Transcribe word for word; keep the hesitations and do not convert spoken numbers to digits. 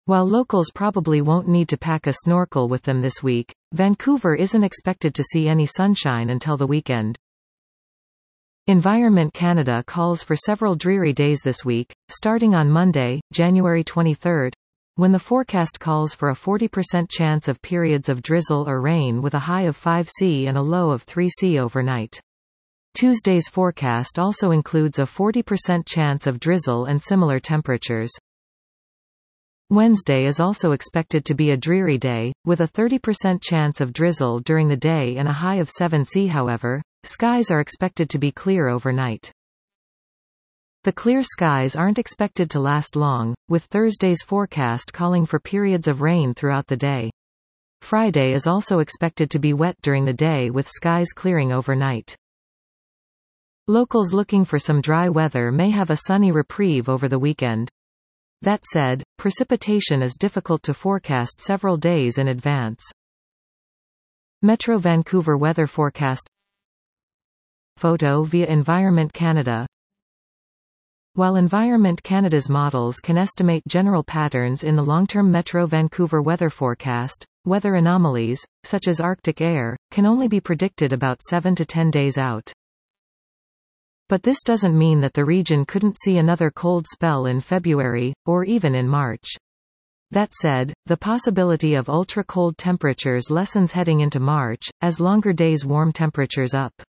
While locals probably won't need to pack a snorkel with them this week, Vancouver isn't expected to see any sunshine until the weekend. Environment Canada calls for several dreary days this week, starting on Monday, January twenty-third, when the forecast calls for a forty percent chance of periods of drizzle or rain with a high of five Celsius and a low of three Celsius overnight. Tuesday's forecast also includes a forty percent chance of drizzle and similar temperatures. Wednesday is also expected to be a dreary day, with a thirty percent chance of drizzle during the day and a high of seven Celsius. However, skies are expected to be clear overnight. The clear skies aren't expected to last long, with Thursday's forecast calling for periods of rain throughout the day. Friday is also expected to be wet during the day with skies clearing overnight. Locals looking for some dry weather may have a sunny reprieve over the weekend. That said, precipitation is difficult to forecast several days in advance. Metro Vancouver weather forecast. Photo via Environment Canada. While Environment Canada's models can estimate general patterns in the long-term Metro Vancouver weather forecast, weather anomalies, such as Arctic air, can only be predicted about seven to ten days out. But this doesn't mean that the region couldn't see another cold spell in February, or even in March. That said, the possibility of ultra-cold temperatures lessens heading into March, as longer days warm temperatures up.